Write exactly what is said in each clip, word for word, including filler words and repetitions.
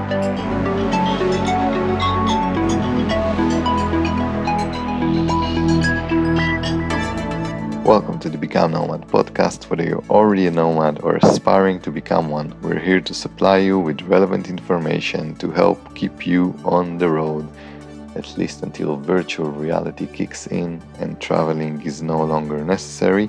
Welcome to the Become Nomad podcast. Whether you're already a nomad or aspiring to become one, we're here to supply you with relevant information to help keep you on the road, at least until virtual reality kicks in and traveling is no longer necessary.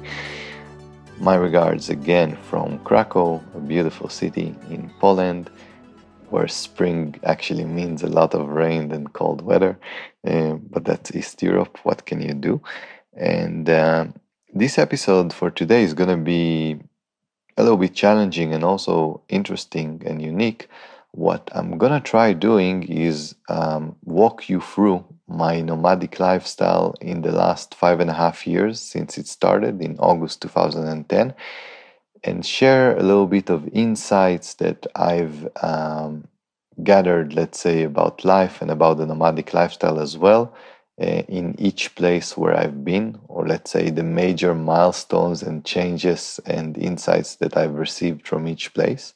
My regards again from Krakow, a beautiful city in Poland, where spring actually means a lot of rain and cold weather, uh, but that's East Europe. What can you do? And uh, this episode for today is going to be a little bit challenging and also interesting and unique. What I'm going to try doing is um, walk you through my nomadic lifestyle in the last five and a half years since it started in August two thousand ten, and share a little bit of insights that I've um, gathered, let's say, about life and about the nomadic lifestyle as well. Uh, in each place where I've been, or let's say the major milestones and changes and insights that I've received from each place.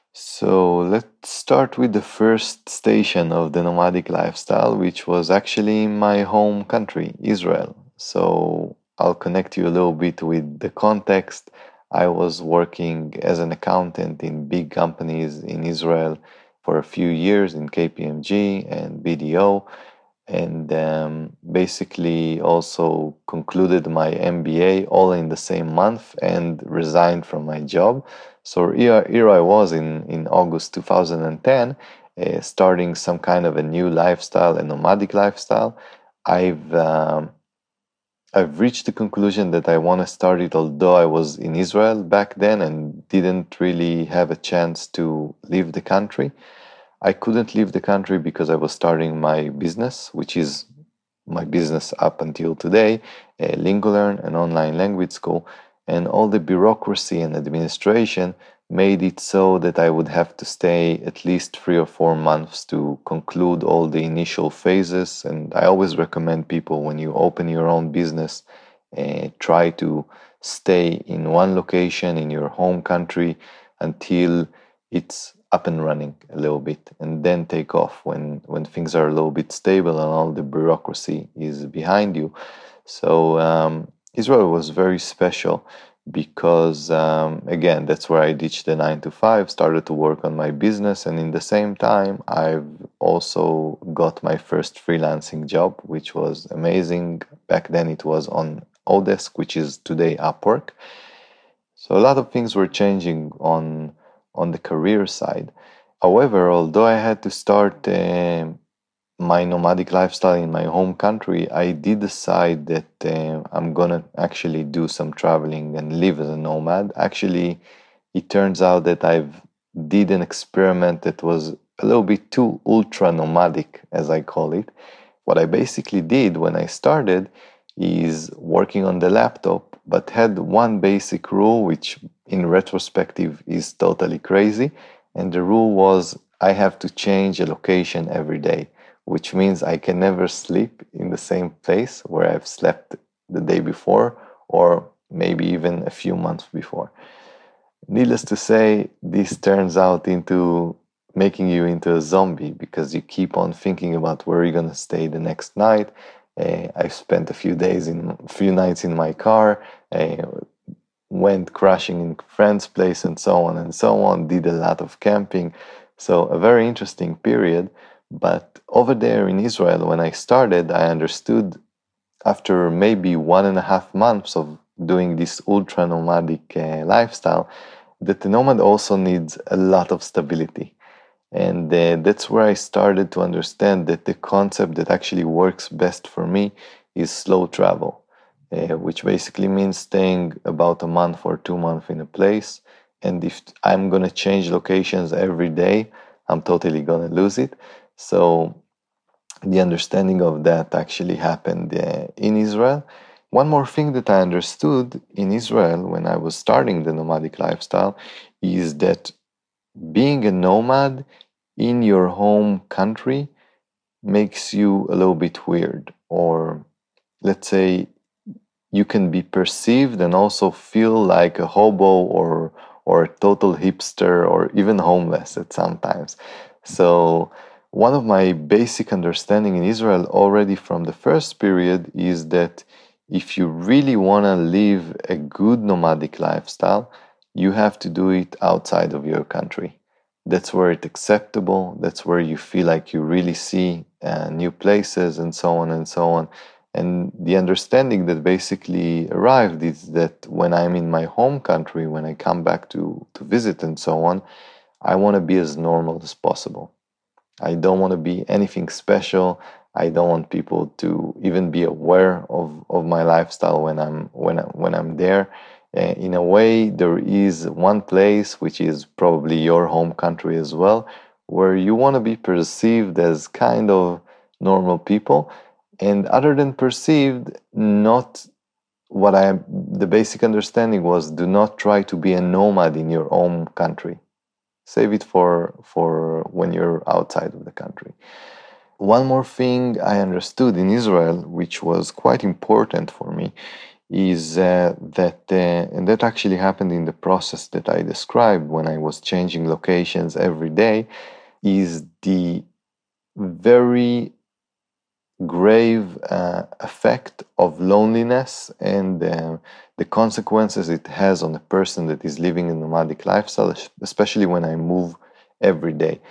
So let's start with the first station of the nomadic lifestyle, which was actually my home country, Israel. So I'll connect you a little bit with the context. I was working as an accountant in big companies in Israel for a few years in K P M G and B D O, and um, basically also concluded my M B A all in the same month and resigned from my job. So here, here I was in, in August two thousand ten, uh, starting some kind of a new lifestyle, a nomadic lifestyle. I've um, I've reached the conclusion that I want to start it, although I was in Israel back then and didn't really have a chance to leave the country. I couldn't leave the country because I was starting my business, which is my business up until today, uh, Lingolearn, an online language school, and all the bureaucracy and administration made it so that I would have to stay at least three or four months to conclude all the initial phases. And I always recommend people, when you open your own business, uh, try to stay in one location in your home country until it's up and running a little bit, and then take off when when things are a little bit stable and all the bureaucracy is behind you. So um, Israel was very special because um, again, that's where I ditched the nine to five, started to work on my business, and in the same time I've also got my first freelancing job, which was amazing. Back then it was on Odesk, which is today Upwork. So a lot of things were changing on on the career side. However, although I had to start uh, my nomadic lifestyle in my home country, I did decide that uh, I'm gonna actually do some traveling and live as a nomad. Actually, it turns out that I've did an experiment that was a little bit too ultra nomadic, as I call it. What I basically did when I started is working on the laptop, but had one basic rule, which in retrospective is totally crazy. And the rule was I have to change a location every day, which means I can never sleep in the same place where I've slept the day before, or maybe even a few months before. Needless to say, this turns out into making you into a zombie because you keep on thinking about where you're going to stay the next night. Uh, I spent a few days in, a few nights in my car, uh, went crashing in friend's place and so on and so on, did a lot of camping. So a very interesting period. But over there in Israel, when I started, I understood after maybe one and a half months of doing this ultra nomadic uh, lifestyle that the nomad also needs a lot of stability. And uh, that's where I started to understand that the concept that actually works best for me is slow travel, uh, which basically means staying about a month or two months in a place. And if I'm going to change locations every day, I'm totally going to lose it. So the understanding of that actually happened uh, in Israel. One more thing that I understood in Israel when I was starting the nomadic lifestyle is that being a nomad in your home country makes you a little bit weird, or let's say you can be perceived and also feel like a hobo or or a total hipster or even homeless at some times. So one of my basic understanding in Israel already from the first period is that if you really want to live a good nomadic lifestyle, you have to do it outside of your country. That's where it's acceptable. That's where you feel like you really see uh, new places and so on and so on. And the understanding that basically arrived is that when I'm in my home country, when I come back to, to visit and so on, I want to be as normal as possible. I don't want to be anything special. I don't want people to even be aware of, of my lifestyle when I'm when I, when I'm there. Uh, in a way, there is one place which is probably your home country as well, where you want to be perceived as kind of normal people, and other than perceived, not what I the basic understanding was: do not try to be a nomad in your own country. Save it for for when you're outside of the country. One more thing I understood in Israel, which was quite important for me, is uh, that, uh, and that actually happened in the process that I described when I was changing locations every day, is the very grave uh, effect of loneliness and uh, the consequences it has on a person that is living a nomadic lifestyle, especially when I move every day.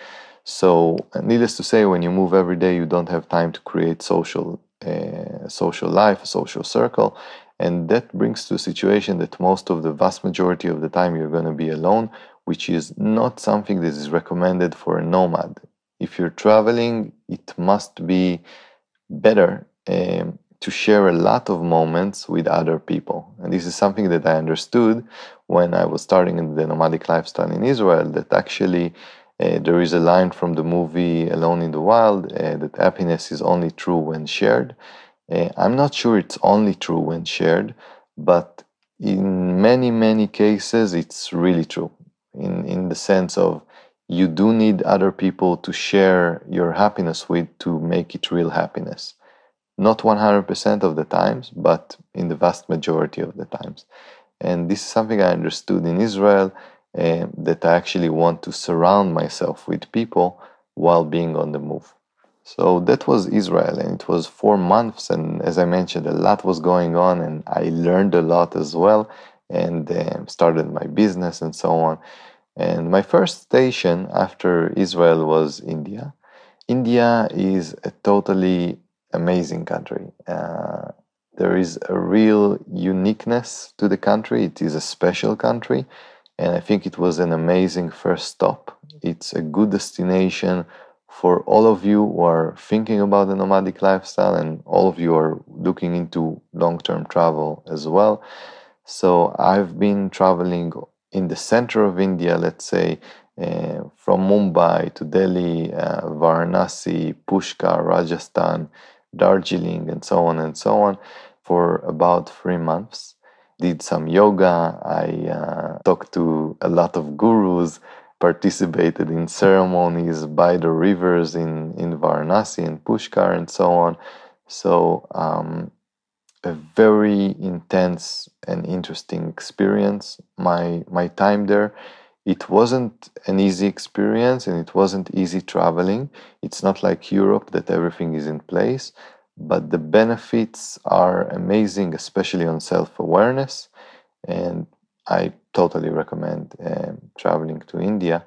So, needless to say, when you move every day, you don't have time to create social, uh, social life, a social circle, and that brings to a situation that most of the vast majority of the time you're going to be alone, which is not something that is recommended for a nomad. If you're traveling, it must be better um, to share a lot of moments with other people. And this is something that I understood when I was starting in the nomadic lifestyle in Israel, that actually uh, there is a line from the movie Alone in the Wild uh, that happiness is only true when shared. Uh, I'm not sure it's only true when shared, but in many, many cases, it's really true in, in the sense of you do need other people to share your happiness with to make it real happiness. Not one hundred percent of the times, but in the vast majority of the times. And this is something I understood in Israel, uh, that I actually want to surround myself with people while being on the move. So that was Israel, and it was four months. And as I mentioned, a lot was going on, and I learned a lot as well, and uh, started my business and so on. And my first station after Israel was India. India is a totally amazing country. Uh, there is a real uniqueness to the country. It is a special country, and I think it was an amazing first stop. It's a good destination for all of you who are thinking about the nomadic lifestyle, and all of you are looking into long-term travel as well. So I've been traveling in the center of India, let's say, uh, from Mumbai to Delhi, uh, Varanasi, Pushkar, Rajasthan, Darjeeling, and so on and so on, for about three months. Did some yoga. I uh, talked to a lot of gurus, participated in ceremonies by the rivers in, in Varanasi and Pushkar, and so on. So, um, a very intense and interesting experience. My my time there, it wasn't an easy experience, and it wasn't easy traveling. It's not like Europe that everything is in place, but the benefits are amazing, especially on self-awareness. And I totally recommend um, traveling to India.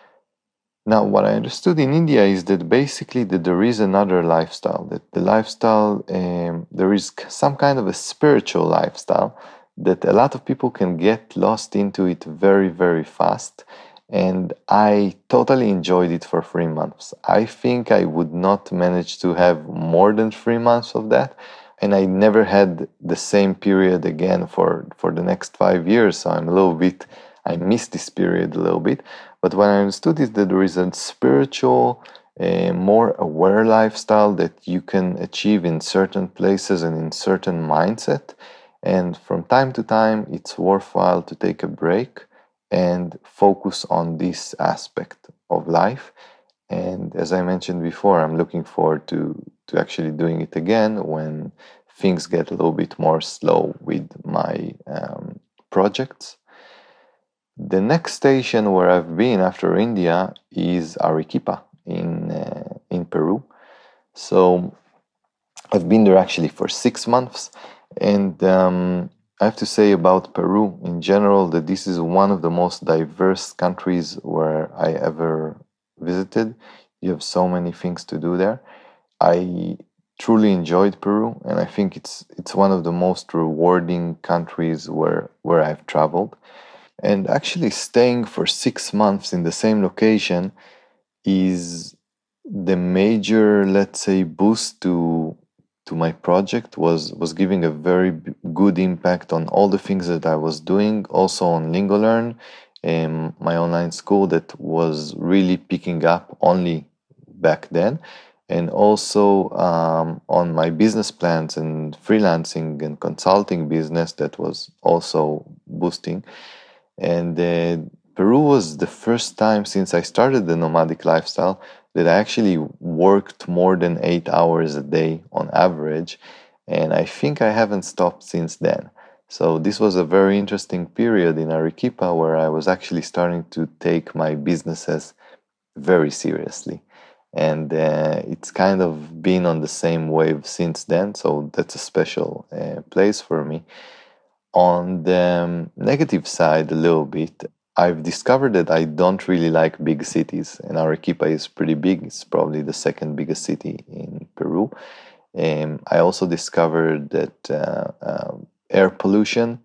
Now, what I understood in India is that basically that there is another lifestyle, that the lifestyle, um, there is some kind of a spiritual lifestyle that a lot of people can get lost into it very, very fast. And I totally enjoyed it for three months. I think I would not manage to have more than three months of that. And I never had the same period again for, for the next five years. So I'm a little bit, I missed this period a little bit. But what I understood is that there is a spiritual, a more aware lifestyle that you can achieve in certain places and in certain mindset. And from time to time, it's worthwhile to take a break and focus on this aspect of life. And as I mentioned before, I'm looking forward to, to actually doing it again when things get a little bit more slow with my um, projects. The next station where I've been after India is Arequipa in uh, in Peru. So I've been there actually for six months, and um, I have to say about Peru in general that this is one of the most diverse countries where I ever visited. You have so many things to do there. I truly enjoyed Peru, and I think it's it's one of the most rewarding countries where where I've traveled. And actually, staying for six months in the same location is the major, let's say, boost to to my project. was was giving a very b- good impact on all the things that I was doing, also on LingoLearn, um, my online school that was really picking up only back then, and also um, on my business plans and freelancing and consulting business that was also boosting. And uh, Peru was the first time since I started the nomadic lifestyle that I actually worked more than eight hours a day on average. And I think I haven't stopped since then. So this was a very interesting period in Arequipa where I was actually starting to take my businesses very seriously. And uh, it's kind of been on the same wave since then. So that's a special uh, place for me. On the um, negative side, a little bit, I've discovered that I don't really like big cities, and Arequipa is pretty big. It's probably the second biggest city in Peru. Um, I also discovered that uh, um air pollution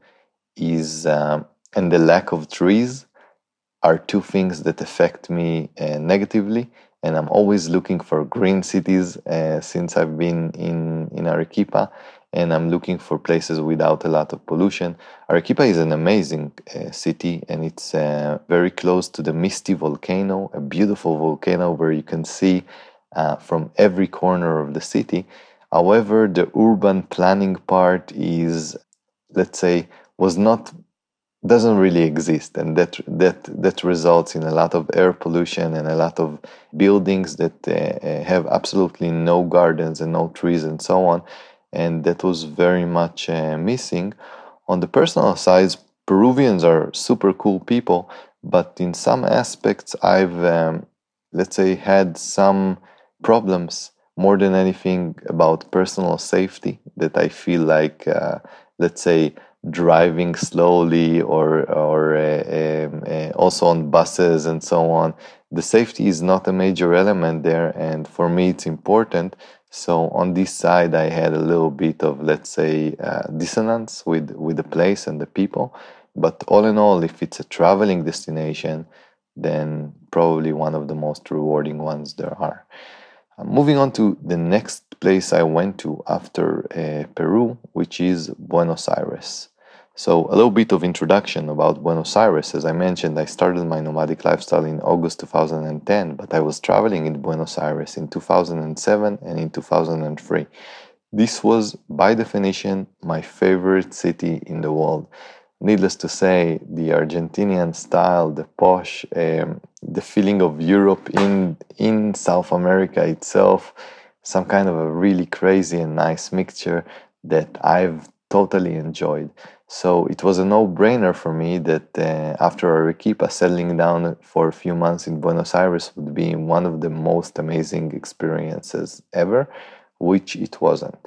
is um, and the lack of trees are two things that affect me uh, negatively, and I'm always looking for green cities uh, since I've been in in Arequipa, and I'm looking for places without a lot of pollution. Arequipa is an amazing uh, city, and it's uh, very close to the Misty volcano, a beautiful volcano where you can see uh, from every corner of the city. However, the urban planning part is, let's say, was not doesn't really exist, and that that that results in a lot of air pollution and a lot of buildings that uh, uh, have absolutely no gardens and no trees and so on, and that was very much uh, missing. On the personal side, Peruvians are super cool people, but in some aspects I've um, let's say had some problems more than anything about personal safety, that I feel like uh, let's say driving slowly, or or uh, um, uh, also on buses and so on. The safety is not a major element there, and for me it's important. So on this side, I had a little bit of, let's say, uh, dissonance with with the place and the people. But all in all, if it's a traveling destination, then probably one of the most rewarding ones there are. Uh, moving on to the next place I went to after uh, Peru, which is Buenos Aires. So, a little bit of introduction about Buenos Aires. As I mentioned, I started my nomadic lifestyle in August two thousand ten, but I was traveling in Buenos Aires in two thousand seven and in two thousand three. This was, by definition, my favorite city in the world. Needless to say, the Argentinian style, the posh, um, the feeling of Europe in in South America itself, some kind of a really crazy and nice mixture that I've totally enjoyed. So it was a no-brainer for me that uh, after Arequipa, settling down for a few months in Buenos Aires would be one of the most amazing experiences ever, which it wasn't.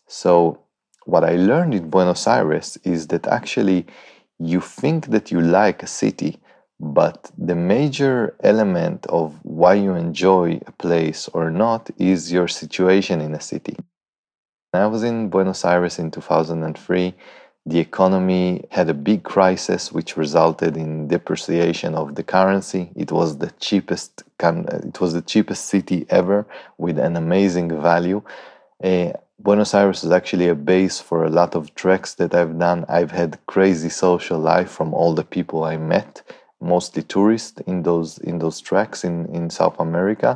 So what I learned in Buenos Aires is that actually you think that you like a city, but the major element of why you enjoy a place or not is your situation in a city. When I was in Buenos Aires in two thousand three, the economy had a big crisis which resulted in depreciation of the currency. It was the cheapest it was the cheapest city ever with an amazing value. Uh, Buenos Aires is actually a base for a lot of treks that I've done. I've had crazy social life from all the people I met, mostly tourists in those in those treks in, in South America.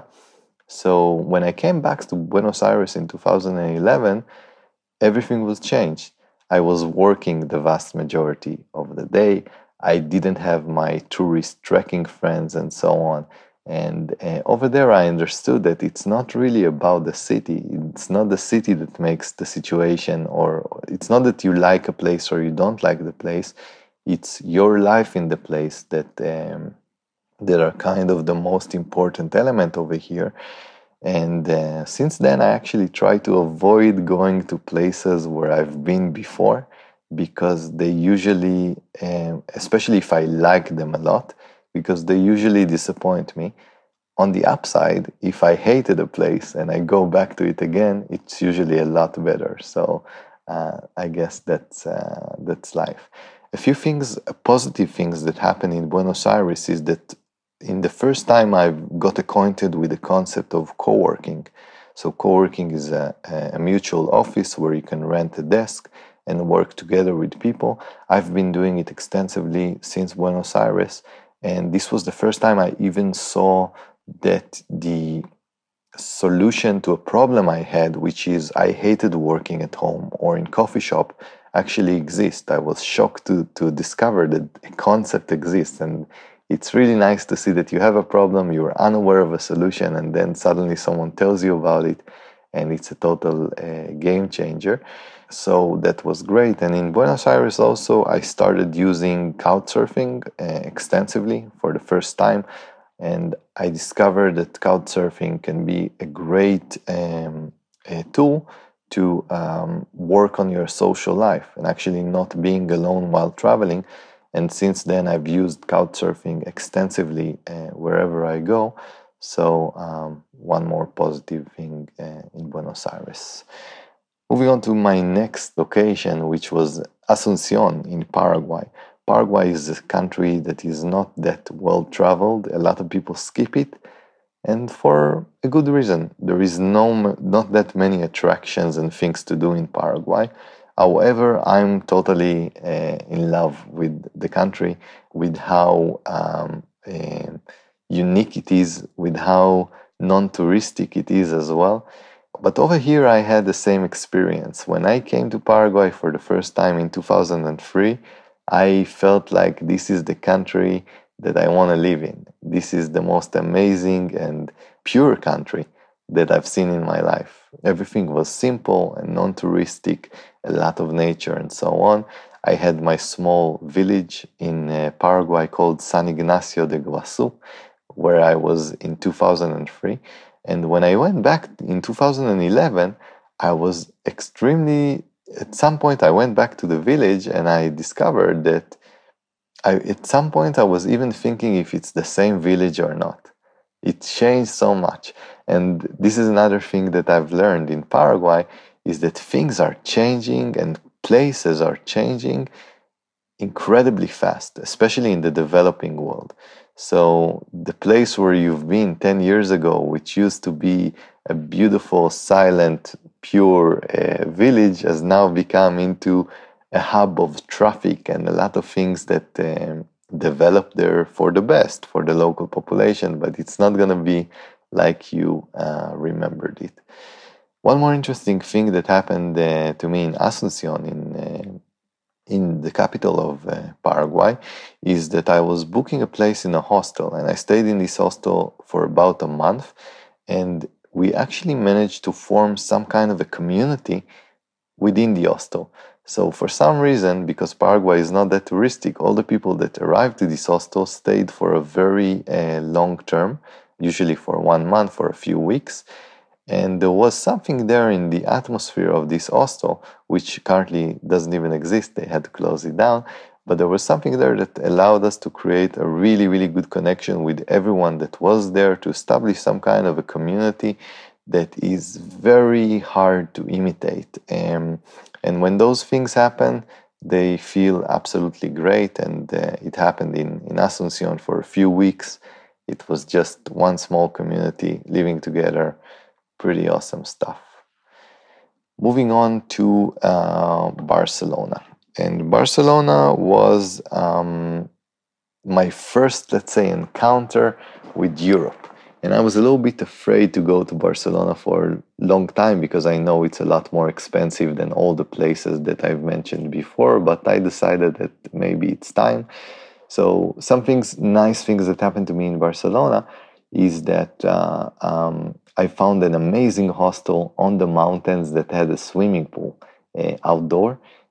So when I came back to Buenos Aires in two thousand eleven, everything was changed. I was working the vast majority of the day. I didn't have my tourist trekking friends and so on. And uh, over there, I understood that it's not really about the city. It's not the city that makes the situation, or it's not that you like a place or you don't like the place. it's your life in the place that um, that are kind of the most important element over here. And uh, since then, I actually try to avoid going to places where I've been before, because they usually, um, especially if I like them a lot, because they usually disappoint me. On the upside, if I hated a place and I go back to it again, it's usually a lot better. So uh, I guess that's uh, that's life. A few things, uh, positive things that happen in Buenos Aires is that in the first time I got acquainted with the concept of co-working. So co-working is a, a mutual office where you can rent a desk and work together with people. I've been doing it extensively since Buenos Aires, and this was the first time I even saw that the solution to a problem I had, which is I hated working at home or in coffee shop, actually exists. I was shocked to, to discover that a concept exists. And it's really nice to see that you have a problem, you're unaware of a solution, and then suddenly someone tells you about it, and it's a total uh, game changer. So that was great. And in Buenos Aires also, I started using couchsurfing uh, extensively for the first time. And I discovered that couchsurfing can be a great um, a tool to um, work on your social life and actually not being alone while traveling. And since then, I've used couchsurfing extensively uh, wherever I go. So um, one more positive thing uh, in Buenos Aires. Moving on to my next location, which was Asunción in Paraguay. Paraguay is a country that is not that well traveled. A lot of people skip it, and for a good reason. There is no not that many attractions and things to do in Paraguay. However, I'm totally uh, in love with the country, with how um, uh, unique it is, with how non-touristic it is as well. But over here, I had the same experience. When I came to Paraguay for the first time in two thousand three, I felt like this is the country that I want to live in. This is the most amazing and pure country that I've seen in my life. Everything was simple and non-touristic, a lot of nature and so on. I had my small village in uh, Paraguay called San Ignacio de Guasu, where I was in two thousand three. And when I went back in two thousand eleven, I was extremely, at some point I went back to the village and I discovered that I, at some point I was even thinking if it's the same village or not. It changed so much. And this is another thing that I've learned in Paraguay, is that things are changing and places are changing incredibly fast, especially in the developing world. So the place where you've been ten years ago, which used to be a beautiful, silent, pure uh, village, has now become into a hub of traffic and a lot of things that um, develop there for the best, for the local population, but it's not going to be like you uh, remembered it. One more interesting thing that happened uh, to me in Asunción, in uh, in the capital of uh, Paraguay, is that I was booking a place in a hostel, and I stayed in this hostel for about a month, and we actually managed to form some kind of a community within the hostel. So for some reason, because Paraguay is not that touristic, all the people that arrived to this hostel stayed for a very uh, long term, usually for one month, for a few weeks. And there was something there in the atmosphere of this hostel, which currently doesn't even exist. They had to close it down. But there was something there that allowed us to create a really, really good connection with everyone that was there, to establish some kind of a community that is very hard to imitate. Um, and when those things happen, they feel absolutely great. And uh, it happened in, in Asunción for a few weeks. It was just one small community living together. Pretty awesome stuff. Moving on to uh, Barcelona. And Barcelona was um, my first, let's say, encounter with Europe. And I was a little bit afraid to go to Barcelona for a long time because I know it's a lot more expensive than all the places that I've mentioned before, but I decided that maybe it's time. So some things, nice things that happened to me in Barcelona is that uh, um, I found an amazing hostel on the mountains that had a swimming pool uh, outdoor.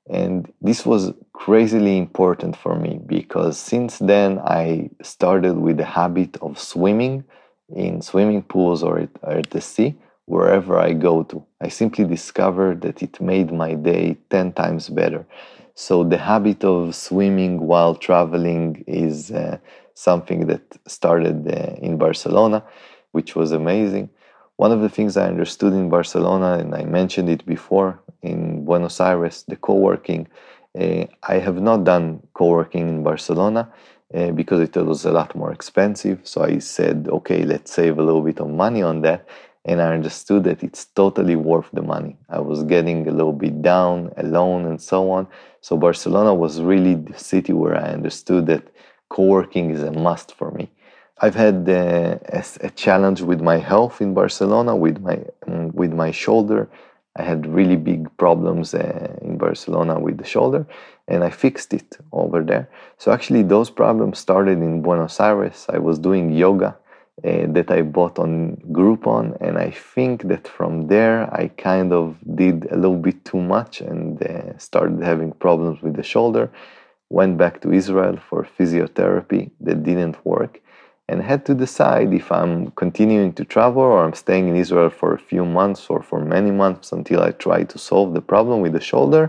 And this was crazily important for me because since then I started with the habit of swimming in swimming pools or at, or at the sea, wherever I go to. I simply discovered that it made my day ten times better. So the habit of swimming while traveling is uh, something that started uh, in Barcelona, which was amazing. One of the things I understood in Barcelona, and I mentioned it before, in Buenos Aires, the co-working, uh, I have not done co-working in Barcelona uh, because it was a lot more expensive. So I said, okay, let's save a little bit of money on that. And I understood that it's totally worth the money. I was getting a little bit down, alone, and so on. So Barcelona was really the city where I understood that co-working is a must for me. I've had uh, a, a challenge with my health in Barcelona, with my um, with my shoulder. I had really big problems uh, in Barcelona with the shoulder, and I fixed it over there. So actually, those problems started in Buenos Aires. I was doing yoga uh, that I bought on Groupon, and I think that from there I kind of did a little bit too much and uh, started having problems with the shoulder. Went back to Israel for physiotherapy that didn't work, and had to decide if I'm continuing to travel or I'm staying in Israel for a few months or for many months until I try to solve the problem with the shoulder.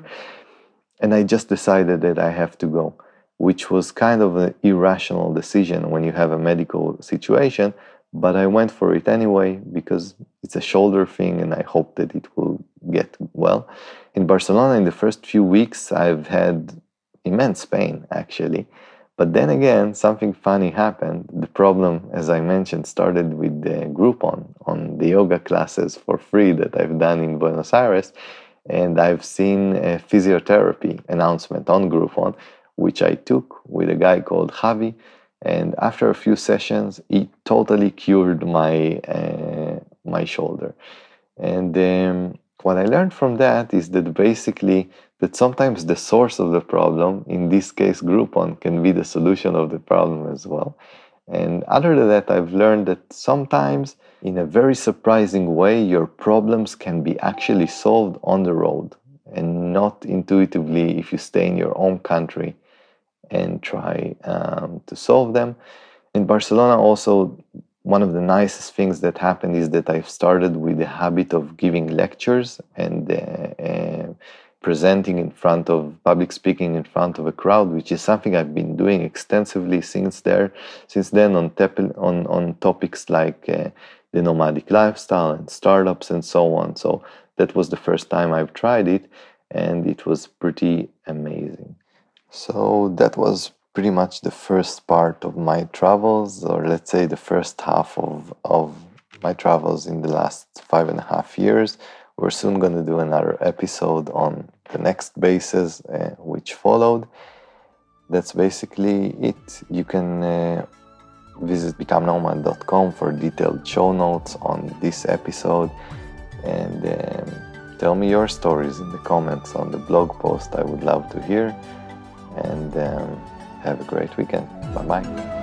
And I just decided that I have to go, which was kind of an irrational decision when you have a medical situation, but I went for it anyway because it's a shoulder thing and I hope that it will get well. In Barcelona, in the first few weeks, I've had immense pain, actually. But then again, something funny happened. The problem, as I mentioned, started with the Groupon on the yoga classes for free that I've done in Buenos Aires. And I've seen a physiotherapy announcement on Groupon, which I took with a guy called Javi. And after a few sessions, it totally cured my, uh, my shoulder. And um, what I learned from that is that basically that sometimes the source of the problem, in this case Groupon, can be the solution of the problem as well. And other than that, I've learned that sometimes in a very surprising way, your problems can be actually solved on the road and not intuitively if you stay in your own country and try um, to solve them. In Barcelona also, one of the nicest things that happened is that I've started with the habit of giving lectures and uh, uh, presenting in front of, public speaking in front of a crowd, which is something I've been doing extensively since there, since then on, tep- on, on topics like uh, the nomadic lifestyle and startups and so on. So that was the first time I've tried it, and it was pretty amazing. So that was pretty much the first part of my travels, or let's say the first half of, of my travels in the last five and a half years. We're soon going to do another episode on the next bases uh, which followed. That's basically it. You can uh, visit become nomad dot com for detailed show notes on this episode, and um, tell me your stories in the comments on the blog post. I would love to hear. And um, have a great weekend. Bye-bye.